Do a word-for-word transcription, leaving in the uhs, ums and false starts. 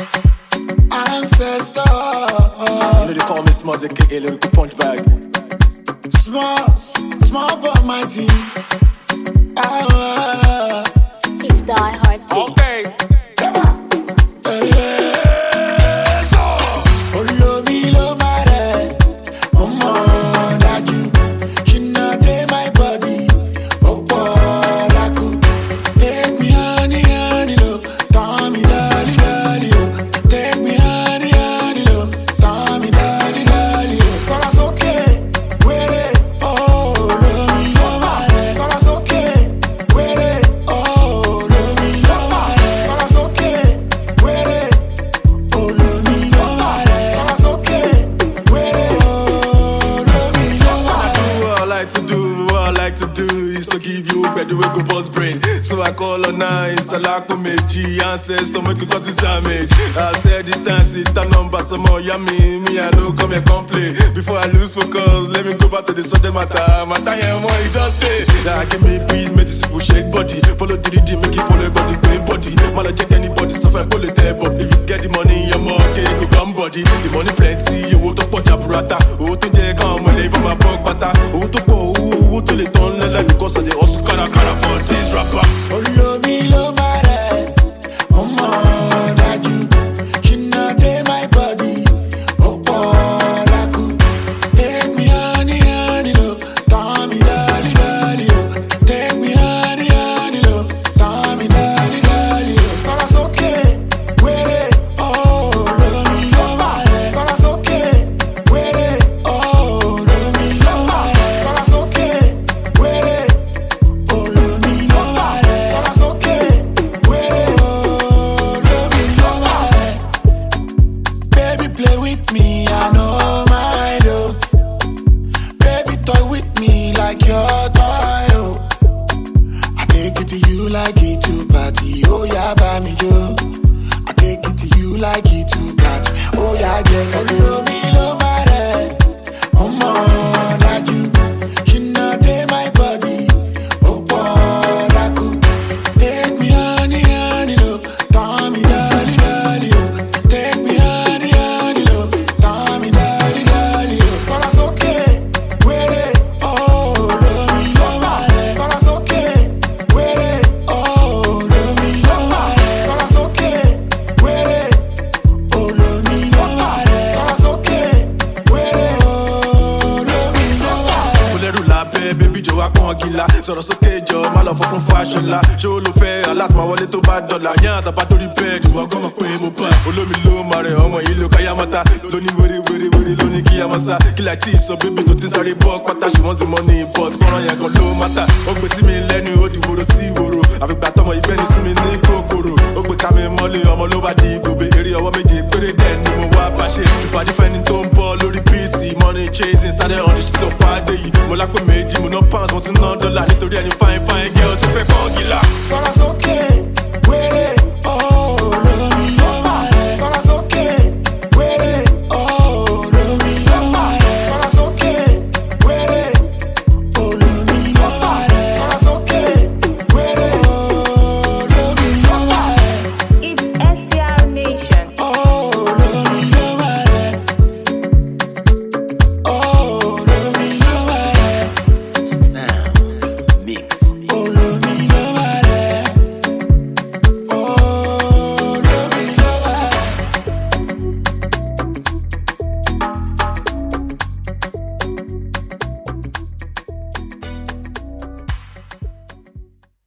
Ancestor. You know they call me Smalls, aka Lyrical Punch Bag. Small, small but mighty. Ah, It's Die Hard Beat. Okay. The way go boss brain, so I call on nine. Salako meji ancestor make you cause it damage. I said it and sit a number some more yummy. Me I know come here complain before I lose focus. Let me go back to the subject matter. My time more you don't take. That give me peace, make this people shake body. Follow the D, make it follow body, pay body. Man I check anybody, so I pull it table. If you get the money, your monkey go come body. The money plenty, you want to put your burrata. Oh to je come when leave my pork butter. Oh to go, oh to the ton like because of the also cara cara for this rapper. Oh, love me, love my dad. Oh, my God, you should not take my body. Oh, all I could take me, honey, honey, low. Tommy, daddy, daddy, oh. Take me, honey, honey, low. Tommy, daddy, daddy, oh. So that's okay. Wait it. Oh, love me, love my dad. So that's okay. Wait it. Oh, love me, love my dad. So that's okay. Wait it. Oh, love me, love my dad. So that's okay. Wait it. Oh, love me, love my dad. Baby, play with me, I know my love. Baby, toy with me like your toy, oh. I take it to you like it to party, oh yeah, buy me Joe. I take it to you like it to party, oh yeah, get it. Love me, love my dad. Oh, my God, you should not take my body. Oh, all I could take me, honey, honey, low. Tommy, daddy, daddy, oh. Take me, honey, honey, low. Tommy, daddy, daddy, oh. So that's okay. Wait it. Oh, love me, love my dad. So that's okay. Wait it. Oh, love me, love my dad. So that's okay. Wait it. Oh, love me, love my dad. So that's okay. Wait it. Oh, love me, love my dad. Mo lẹ́rù lábẹ́ bébí jọ wá pọ́n gíla. Sọ̀rọ̀ sókè jọ má lọ fún fún fàṣọlá. Ṣé o ló fẹ́ aláṣọmọ wọlé tó bá dọ̀là? Yán àtàbá torí bẹ́ẹ̀dì wọ́n gbọ́mọ̀ pé mo bá. Olómi ló máa rẹ̀ ọmọ yìí ló káyá mọ́ta. Lóní wéré wéré wéré lóní kíyá mọ́sá. Kílà tí ìsọ bébí tó ti sáré bọ́ pátá. She want the money but kọ́ran yẹn kan ló mátà. Ó gbé sí mi lẹ́nu ó di woro sí woro. Àfìgbà tọmọ ìgbẹ́ni sí mi ní kòkòrò. Ó gbé ká mi mọ́lé ọmọ ló bá di gòbè. Eré ọwọ́ méje péré dẹ̀ ni mo wá bá ṣe. Ìpàdé fẹ́ni tó ń bọ́ lórí bíìtì. Money chasing started on the street of Friday yìí. Mo lápẹ́ méjì mo ná pounds mo ti ná dọ́là nítorí ẹni fine